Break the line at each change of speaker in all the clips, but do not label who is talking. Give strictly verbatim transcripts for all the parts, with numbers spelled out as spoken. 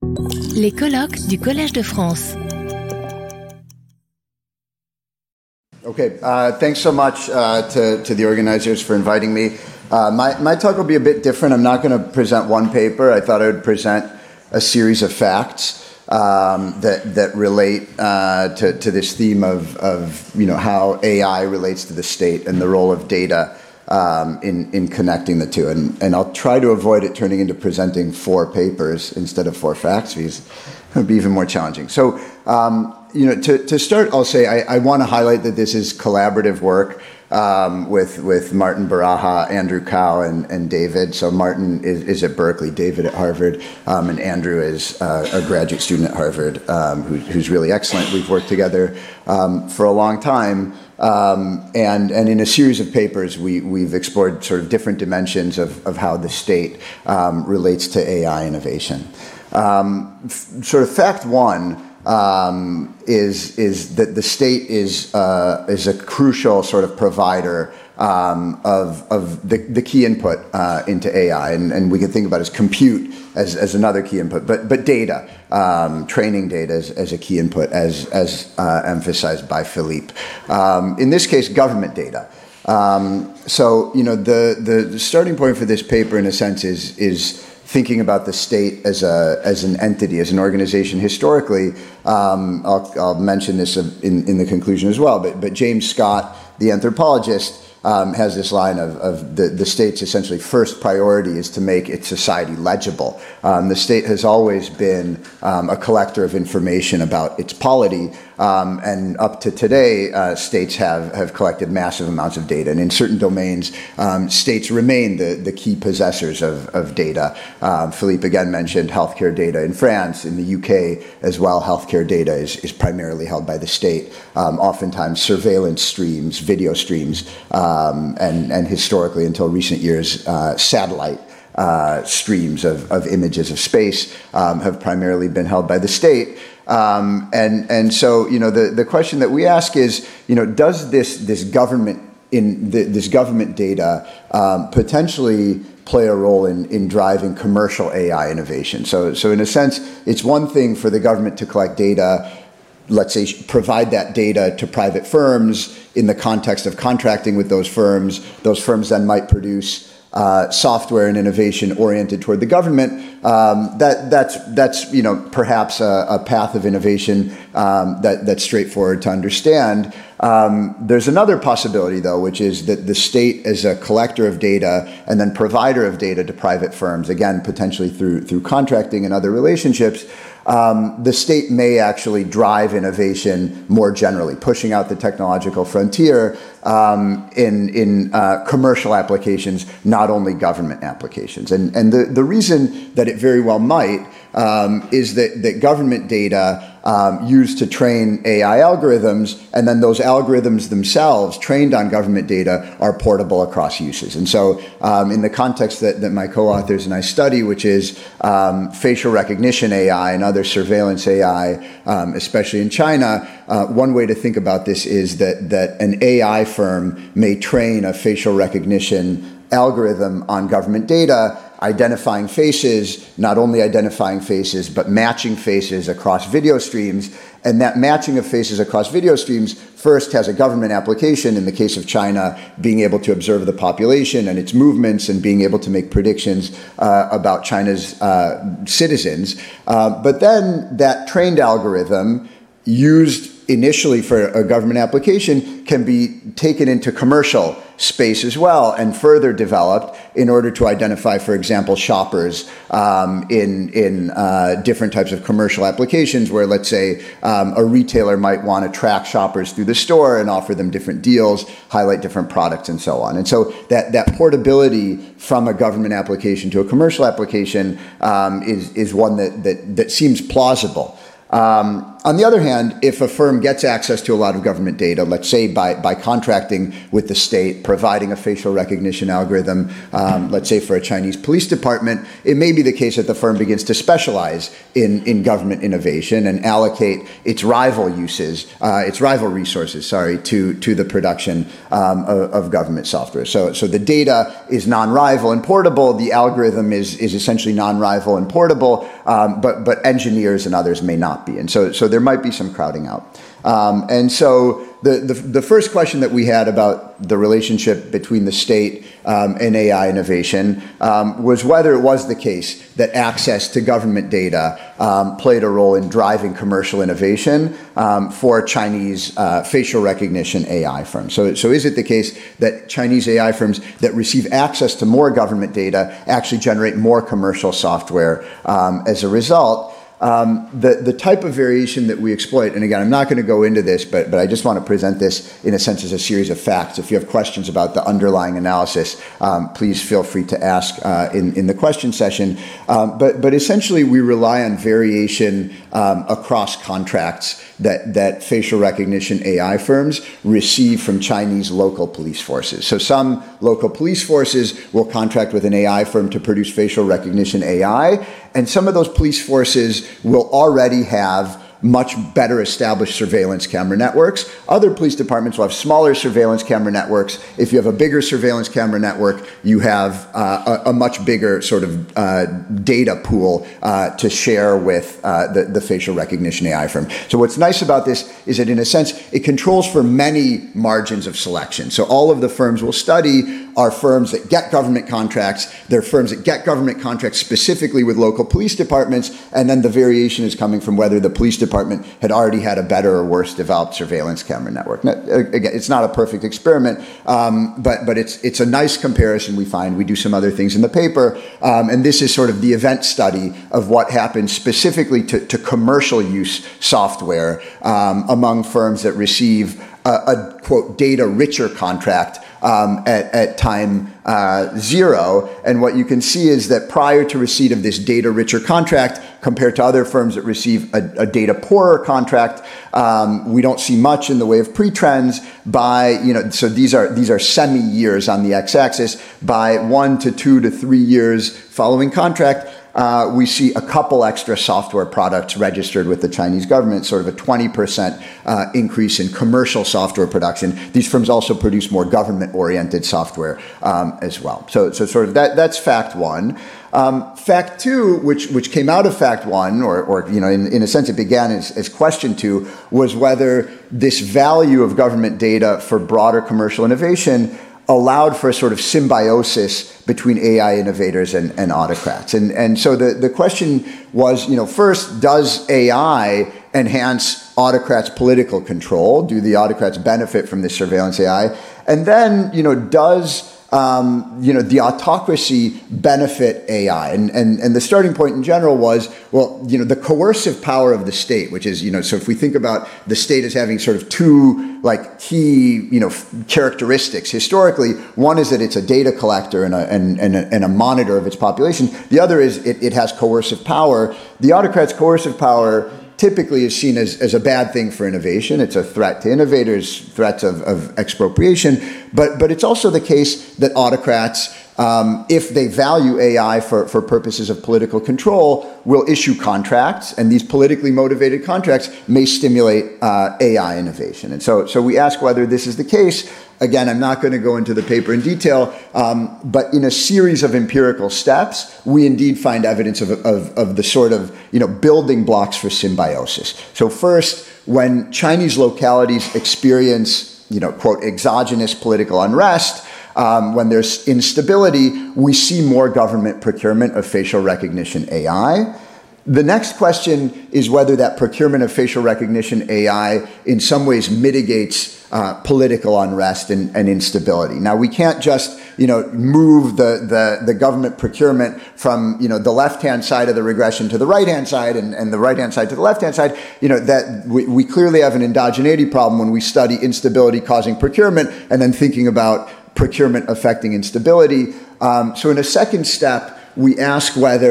Les colloques du Collège de France.
Okay, uh, thanks so much uh, to, to the organizers for inviting me. Uh, my, my talk will be a bit different. I'm not going to present one paper. I thought I would present a series of facts um, that that relate uh, to, to this theme of, of you know how A I relates to the state and the role of data um, in, in connecting the two. And, and I'll try to avoid it turning into presenting four papers instead of four facts, because it would be even more challenging. So, um, you know, to, to start, I'll say I, I want to highlight that this is collaborative work um, with with Martin Baraha, Andrew Kao, and, and David. So Martin is, is at Berkeley, David at Harvard, um, and Andrew is uh, a graduate student at Harvard um, who, who's really excellent. We've worked together um, for a long time. Um, and, and in a series of papers, we, we've explored sort of different dimensions of, of how the state um, relates to A I innovation. Um, f- sort of fact one um, is, is that the state is, uh, is a crucial sort of provider um, of, of the, the key input uh, into A I. And, and we can think about it as compute as, as another key input, but, but data, um, training data as, as a key input, as, as uh, emphasized by Philippe. Um, in this case, government data. Um, so, you know, the, the starting point for this paper, in a sense, is, is thinking about the state as a as an entity, as an organization. Historically, um, I'll, I'll mention this in, in the conclusion as well, but, but James Scott, the anthropologist, Um, has this line of, of the, the state's essentially first priority is to make its society legible. Um, the state has always been um, a collector of information about its polity, um, and up to today, uh, states have, have collected massive amounts of data. And in certain domains, um, states remain the, the key possessors of, of data. Um, Philippe again mentioned healthcare data in France. In the U K as well, healthcare data is, is primarily held by the state. Um, oftentimes surveillance streams, video streams, um, Um, and, and historically, until recent years, uh, satellite uh, streams of, of images of space um, have primarily been held by the state. Um, and, and so, you know, the, the question that we ask is, you know, does this, this government in the, this government data um, potentially play a role in, in driving commercial A I innovation? So, so in a sense, it's one thing for the government to collect data, let's say, provide that data to private firms in the context of contracting with those firms. Those firms then might produce uh, software and innovation oriented toward the government. Um, that that's that's you know perhaps a, a path of innovation um, that that's straightforward to understand. Um, there's another possibility, though, which is that the state is a collector of data and then provider of data to private firms, again, potentially through through contracting and other relationships. Um, the state may actually drive innovation more generally, pushing out the technological frontier um, in, in uh, commercial applications, not only government applications. And, and the, the reason that it very well might um, is that, that government data Um, used to train A I algorithms, and then those algorithms themselves, trained on government data, are portable across uses. And so um, in the context that, that my co-authors and I study, which is um, facial recognition A I and other surveillance A I, um, especially in China, uh, one way to think about this is that, that an A I firm may train a facial recognition algorithm on government data, identifying faces, not only identifying faces, but matching faces across video streams. And that matching of faces across video streams first has a government application, in the case of China, being able to observe the population and its movements and being able to make predictions uh, about China's uh, citizens. Uh, but then that trained algorithm, used initially for a government application, can be taken into commercial space as well and further developed in order to identify, for example, shoppers um, in, in uh, different types of commercial applications where, let's say, um, a retailer might want to track shoppers through the store and offer them different deals, highlight different products, and so on. And so that, that portability from a government application to a commercial application um, is, is one that, that, that seems plausible. Um, on the other hand, if a firm gets access to a lot of government data, let's say by, by contracting with the state, providing a facial recognition algorithm, um, let's say for a Chinese police department, it may be the case that the firm begins to specialize in, in government innovation and allocate its rival uses, uh, its rival resources, sorry, to, to the production um, of, of government software. So, so the data is non-rival and portable, the algorithm is, is essentially non-rival and portable, um, but, but engineers and others may not be. And so, so there might be some crowding out. Um, and so the, the, the first question that we had about the relationship between the state um, and A I innovation um, was whether it was the case that access to government data um, played a role in driving commercial innovation um, for Chinese uh, facial recognition A I firms. So, so is it the case that Chinese A I firms that receive access to more government data actually generate more commercial software um, as a result? Um, the, the type of variation that we exploit, and again, I'm not going to go into this, but, but I just want to present this in a sense as a series of facts. If you have questions about the underlying analysis, um, please feel free to ask uh, in, in the question session. Um, but, but essentially, we rely on variation um, across contracts that, that facial recognition A I firms receive from Chinese local police forces. So some local police forces will contract with an A I firm to produce facial recognition A I, and some of those police forces will already have much better established surveillance camera networks. Other police departments will have smaller surveillance camera networks. If you have a bigger surveillance camera network, you have uh, a, a much bigger sort of uh, data pool uh, to share with uh, the, the facial recognition A I firm. So what's nice about this is that in a sense, it controls for many margins of selection. So all of the firms we'll study are firms that get government contracts. They're firms that get government contracts specifically with local police departments, and then the variation is coming from whether the police department had already had a better or worse developed surveillance camera network. Now, again, it's not a perfect experiment, um, but but it's it's a nice comparison we find. We do some other things in the paper, um, and this is sort of the event study of what happens specifically to, to commercial use software um, among firms that receive a, a quote data richer contract Um, at, at time uh, zero. And what you can see is that prior to receipt of this data richer contract, compared to other firms that receive a, a data poorer contract, um, we don't see much in the way of pre-trends by, you know, so these are, these are semi-years on the x-axis. By one to two to three years following contract, Uh, we see a couple extra software products registered with the Chinese government, sort of a twenty percent uh, increase in commercial software production. These firms also produce more government-oriented software um, as well. So, so sort of that, that's fact one. Um, fact two, which which came out of fact one, or, or you know, in, in a sense it began as, as question two, was whether this value of government data for broader commercial innovation allowed for a sort of symbiosis between A I innovators and, and autocrats. And, and so the, the question was, you know, first, does A I enhance autocrats' political control? Do the autocrats benefit from this surveillance A I? And then, you know, does Um, you know, the autocracy benefit A I? And, and, and the starting point in general was, well, you know, the coercive power of the state, which is, you know, so if we think about the state as having sort of two, like, key, you know, characteristics historically, one is that it's a data collector and a, and, and a, and a monitor of its population. The other is it, it has coercive power. The autocrat's coercive power typically is seen as, as a bad thing for innovation. It's a threat to innovators, threats of, of expropriation, but, but it's also the case that autocrats, um, if they value A I for, for purposes of political control, will issue contracts, and these politically motivated contracts may stimulate uh, A I innovation. And so, so we ask whether this is the case. Again, I'm not going to go into the paper in detail, um, but in a series of empirical steps, we indeed find evidence of, of, of the sort of, you know, building blocks for symbiosis. So first, when Chinese localities experience, you know, quote, exogenous political unrest, um, when there's instability, we see more government procurement of facial recognition A I. The next question is whether that procurement of facial recognition A I in some ways mitigates uh, political unrest and, and instability. Now, we can't just, you know, move the, the, the government procurement from, you know, the left-hand side of the regression to the right-hand side and, and the right-hand side to the left-hand side. You know, that we, we clearly have an endogeneity problem when we study instability causing procurement and then thinking about procurement affecting instability. Um, so in a second step, we ask whether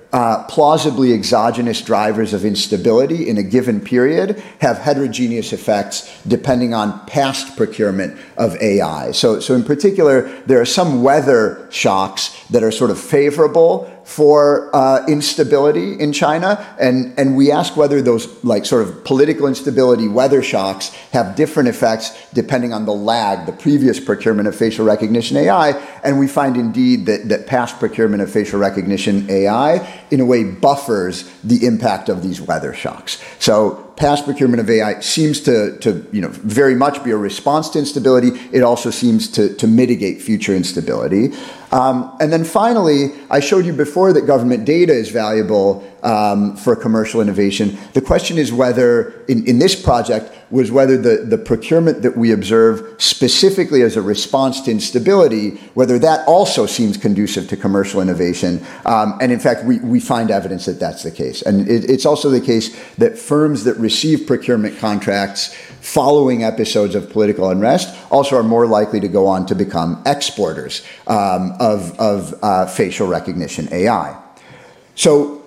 uh, plausibly exogenous drivers of instability in a given period have heterogeneous effects depending on past procurement of A I. So, so in particular, there are some weather shocks that are sort of favorable for uh, instability in China, and, and we ask whether those like sort of political instability weather shocks have different effects depending on the lag, the previous procurement of facial recognition A I, and we find indeed that, that past procurement of facial recognition A I in a way buffers the impact of these weather shocks. So past procurement of A I seems to, to you know, very much be a response to instability. It also seems to, to mitigate future instability. Um, and then finally, I showed you before that government data is valuable um, for commercial innovation. The question is whether, in, in this project, was whether the, the procurement that we observe specifically as a response to instability, whether that also seems conducive to commercial innovation. Um, and in fact, we, we find evidence that that's the case. And it, it's also the case that firms that receive procurement contracts following episodes of political unrest also are more likely to go on to become exporters um, of, of uh, facial recognition A I. So,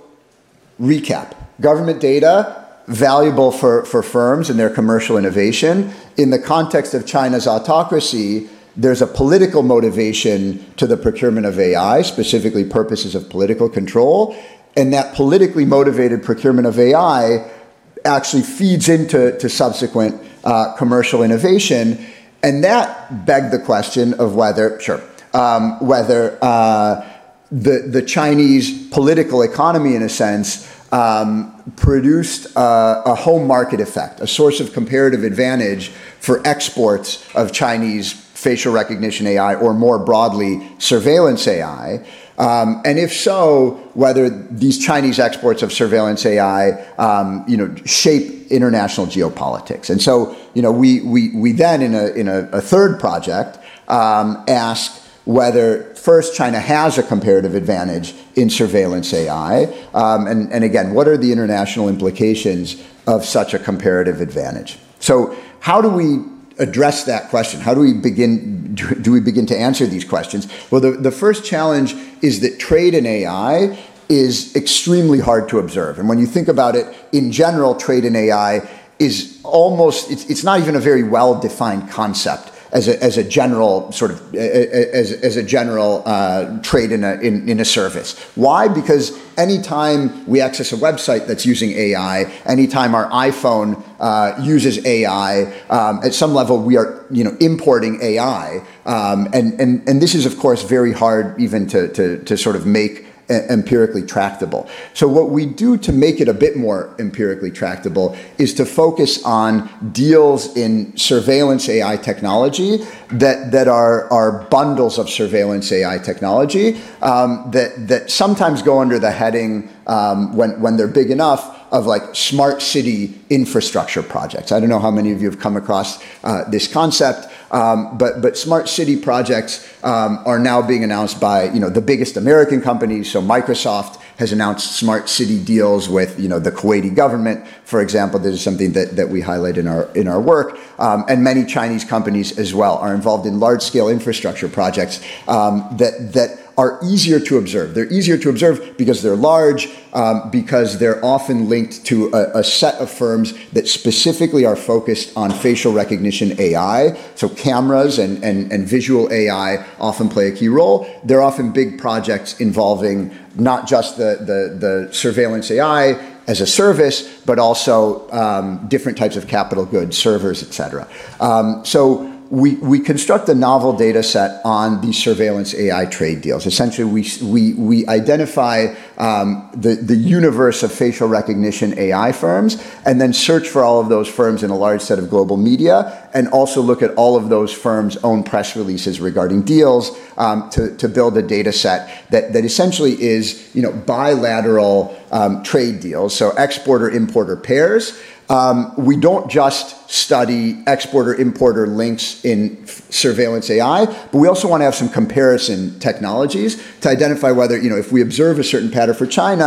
recap. Government data, valuable for, for firms and their commercial innovation. In the context of China's autocracy, there's a political motivation to the procurement of A I, specifically purposes of political control, and that politically motivated procurement of A I actually feeds into to subsequent uh, commercial innovation, and that begged the question of whether, sure, um, whether uh, the the Chinese political economy, in a sense, um, produced uh, a home market effect, a source of comparative advantage for exports of Chinese facial recognition A I, or more broadly, surveillance A I. Um, and if so, whether these Chinese exports of surveillance A I, um, you know, shape international geopolitics. And so, you know, we we we then in a in a, a third project um, ask whether first China has a comparative advantage in surveillance A I, um, and and again, what are the international implications of such a comparative advantage? So, how do we address that question? How do we begin, do we begin to answer these questions? Well, the, the first challenge is that trade in A I is extremely hard to observe. And when you think about it, in general, trade in A I is almost, it's, it's not even a very well-defined concept as a, as a general sort of, as, as a general uh, trade in a, in, in a service. Why? Because anytime we access a website that's using A I, anytime our iPhone uh, uses A I, um, at some level we are, you know, importing A I. Um, and, and, and this is, of course, very hard even to, to, to sort of make empirically tractable. So what we do to make it a bit more empirically tractable is to focus on deals in surveillance A I technology that, that are, are bundles of surveillance A I technology um, that, that sometimes go under the heading, um, when, when they're big enough, of like smart city infrastructure projects. I don't know how many of you have come across uh, this concept, um, but but smart city projects um, are now being announced by, you know, the biggest American companies. So Microsoft has announced smart city deals with, you know, the Kuwaiti government, for example. This is something that, that we highlight in our in our work, um, and many Chinese companies as well are involved in large scale infrastructure projects um, that that. are easier to observe. They're easier to observe because they're large, um, because they're often linked to a, a set of firms that specifically are focused on facial recognition A I. So cameras and, and, and visual A I often play a key role. They're often big projects involving not just the, the, the surveillance A I as a service, but also um, different types of capital goods, servers, et cetera. Um, so We, we construct a novel data set on these surveillance A I trade deals. Essentially, we, we, we identify um, the, the universe of facial recognition A I firms and then search for all of those firms in a large set of global media, and also look at all of those firms' own press releases regarding deals um, to, to build a data set that, that essentially is, you know, bilateral um, trade deals, so exporter-importer pairs. Um, we don't just study exporter-importer links in surveillance A I, but we also want to have some comparison technologies to identify whether, you know, if we observe a certain pattern for China,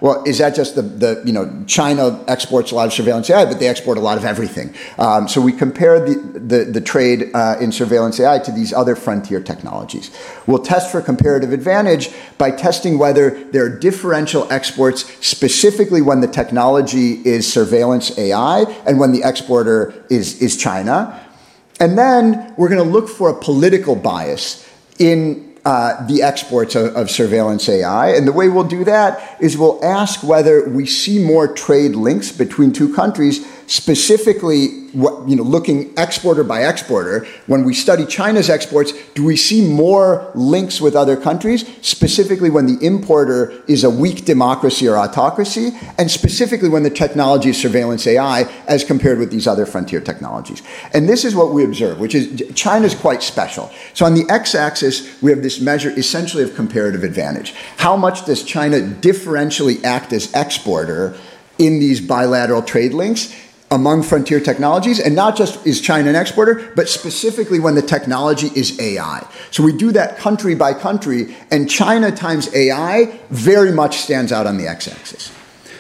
well, is that just the, the you know, China exports a lot of surveillance A I, but they export a lot of everything. Um, so we compare the, the, the trade uh, in surveillance A I to these other frontier technologies. We'll test for comparative advantage by testing whether there are differential exports specifically when the technology is surveillance A I and when the exporter is, is China. And then we're going to look for a political bias in Uh, the exports of, of surveillance A I. And the way we'll do that is we'll ask whether we see more trade links between two countries, specifically what, you know, looking exporter by exporter. When we study China's exports, do we see more links with other countries, specifically when the importer is a weak democracy or autocracy, and specifically when the technology is surveillance A I as compared with these other frontier technologies. And this is what we observe, which is China's quite special. So on the x-axis, we have this measure essentially of comparative advantage. How much does China differentially act as exporter in these bilateral trade links among frontier technologies? And not just is China an exporter, but specifically when the technology is A I. So we do that country by country, and China times A I very much stands out on the x-axis.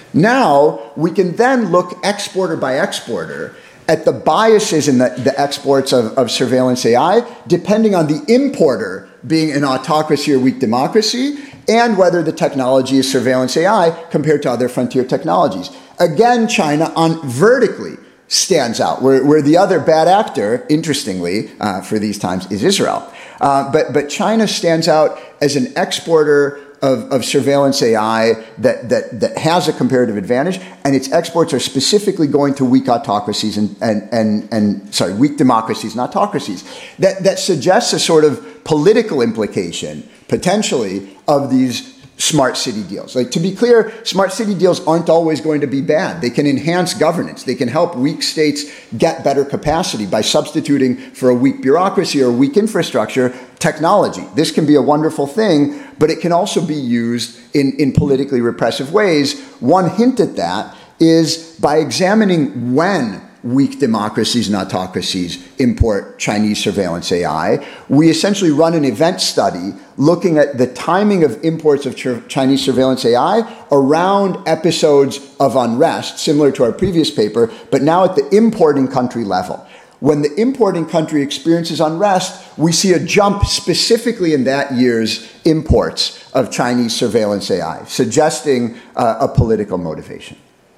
Now, we can then look exporter by exporter at the biases in the, the exports of, of surveillance A I, depending on the importer being an autocracy or weak democracy, and whether the technology is surveillance A I compared to other frontier technologies. Again, China on vertically stands out, where, where the other bad actor, interestingly, uh, for these times, is Israel. Uh, but, but China stands out as an exporter Of, of surveillance A I that, that, that has a comparative advantage, and its exports are specifically going to weak autocracies and, and, and, and sorry, weak democracies and autocracies. That, that suggests a sort of political implication, potentially, of these smart city deals. Like, to be clear, smart city deals aren't always going to be bad. They can enhance governance. They can help weak states get better capacity by substituting for a weak bureaucracy or a weak infrastructure technology. This can be a wonderful thing, but it can also be used in, in politically repressive ways. One hint at that is by examining when weak democracies and autocracies import Chinese surveillance A I, we essentially run an event study looking at the timing of imports of Chinese surveillance A I around episodes of unrest, similar to our previous paper, but now at the importing country level. When the importing country experiences unrest, we see a jump specifically in that year's imports of Chinese surveillance A I, suggesting uh, a political motivation.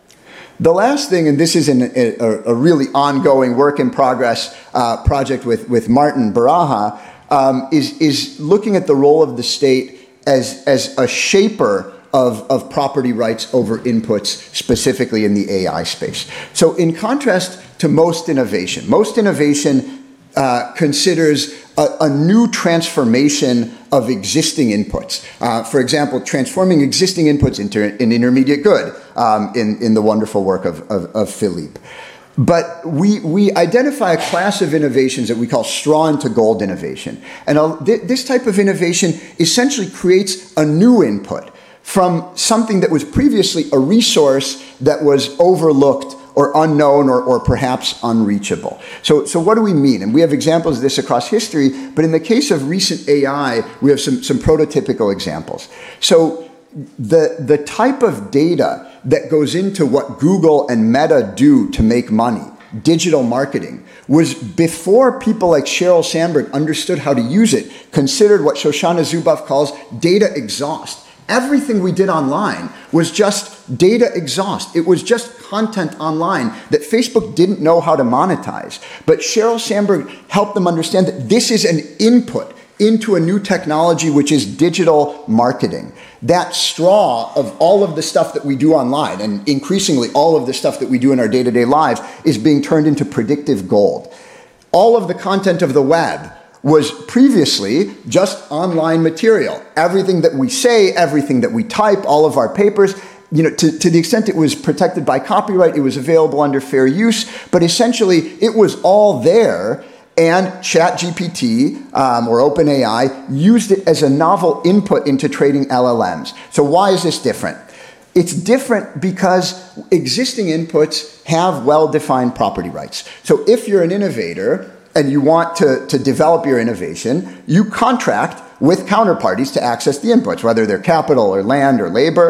The last thing, and this is an, a, a really ongoing work in progress uh, project with, with Martin Baraha, um, is, is looking at the role of the state as, as a shaper Of, of property rights over inputs, specifically in the A I space. So in contrast to most innovation, most innovation uh, considers a, a new transformation of existing inputs. Uh, for example, transforming existing inputs into an intermediate good um, in, in the wonderful work of, of, of Philippe. But we, we identify a class of innovations that we call straw into gold innovation. And uh, th this type of innovation essentially creates a new input from something that was previously a resource that was overlooked or unknown or, or perhaps unreachable. So, so what do we mean? And we have examples of this across history, but in the case of recent A I, we have some, some prototypical examples. So the, the type of data that goes into what Google and Meta do to make money, digital marketing, was before people like Sheryl Sandberg understood how to use it, considered what Shoshana Zuboff calls data exhaust. Everything we did online was just data exhaust. It was just content online that Facebook didn't know how to monetize. But Sheryl Sandberg helped them understand that this is an input into a new technology, which is digital marketing. That straw of all of the stuff that we do online, and increasingly all of the stuff that we do in our day-to-day lives, is being turned into predictive gold. All of the content of the web was previously just online material. Everything that we say, everything that we type, all of our papers, you know, to, to the extent it was protected by copyright, it was available under fair use, but essentially it was all there, and ChatGPT um, or OpenAI used it as a novel input into trading L L Ms. So why is this different? It's different because existing inputs have well-defined property rights. So if you're an innovator, and you want to, to develop your innovation, you contract with counterparties to access the inputs, whether they're capital or land or labor.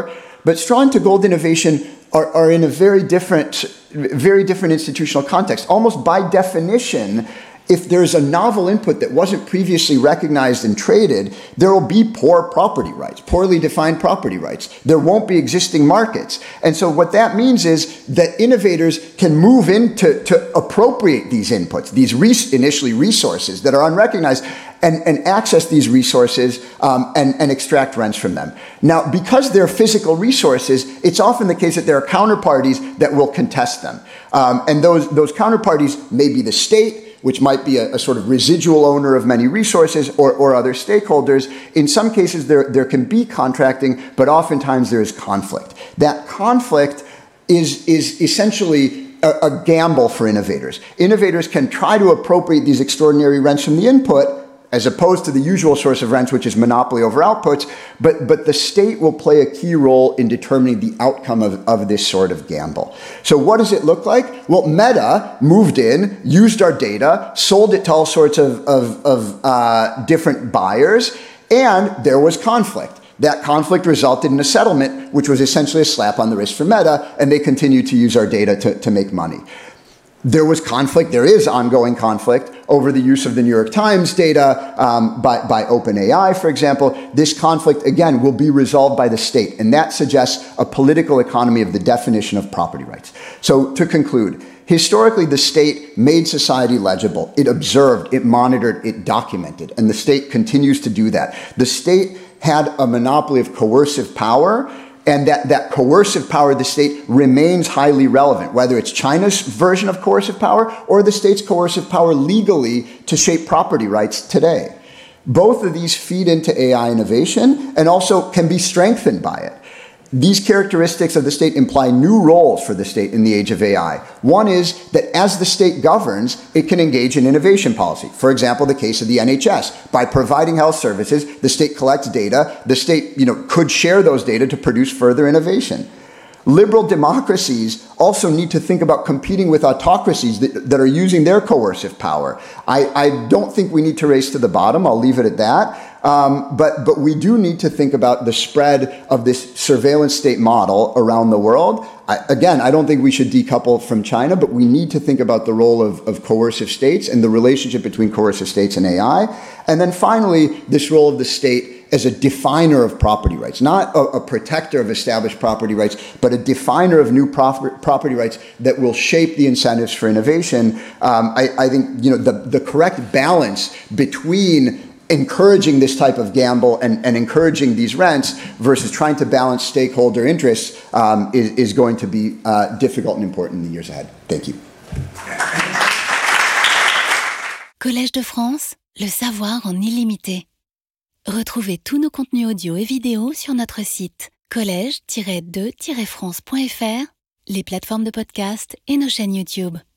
but straw into gold innovation are, are in a very different, very different institutional context. Almost by definition, if there's a novel input that wasn't previously recognized and traded, there will be poor property rights, poorly defined property rights. There won't be existing markets. And so what that means is that innovators can move in to, to appropriate these inputs, these res- initially resources that are unrecognized, and, and access these resources um, and, and extract rents from them. Now, because they're physical resources, it's often the case that there are counterparties that will contest them. Um, and those, those counterparties may be the state, which might be a, a sort of residual owner of many resources, or, or other stakeholders. In some cases, there, there can be contracting, but oftentimes there is conflict. That conflict is, is essentially a, a gamble for innovators. Innovators can try to appropriate these extraordinary rents from the input, as opposed to the usual source of rents, which is monopoly over outputs, but, but the state will play a key role in determining the outcome of, of this sort of gamble. So what does it look like? Well, Meta moved in, used our data, sold it to all sorts of, of, of uh, different buyers, and there was conflict. That conflict resulted in a settlement, which was essentially a slap on the wrist for Meta, and they continued to use our data to, to make money. There was conflict, there is ongoing conflict over the use of the New York Times data um, by, by OpenAI, for example. This conflict, again, will be resolved by the state, and that suggests a political economy of the definition of property rights. So to conclude, historically, the state made society legible. It observed, it monitored, it documented, and the state continues to do that. The state had a monopoly of coercive power, and that, that coercive power of the state remains highly relevant, whether it's China's version of coercive power or the state's coercive power legally to shape property rights today. Both of these feed into A I innovation and also can be strengthened by it. These characteristics of the state imply new roles for the state in the age of A I. One is that as the state governs, it can engage in innovation policy. For example, the case of the N H S. By providing health services, the state collects data. The state, you know, could share those data to produce further innovation. Liberal democracies also need to think about competing with autocracies that, that are using their coercive power. I, I don't think we need to race to the bottom. I'll leave it at that. Um, but, but we do need to think about the spread of this surveillance state model around the world. I, again, I don't think we should decouple from China, but we need to think about the role of, of coercive states and the relationship between coercive states and A I. And then finally, this role of the state as a definer of property rights, not a, a protector of established property rights, but a definer of new proper, property rights that will shape the incentives for innovation. Um, I, I think you know the, the correct balance between encouraging this type of gamble and, and encouraging these rents versus trying to balance stakeholder interests um, is, is going to be uh, difficult and important in the years ahead. Thank you.
Collège de France, le savoir en illimité. Retrouvez tous nos contenus audio et vidéo sur notre site collège tiret de tiret france point f r, les plateformes de podcast et nos chaînes YouTube.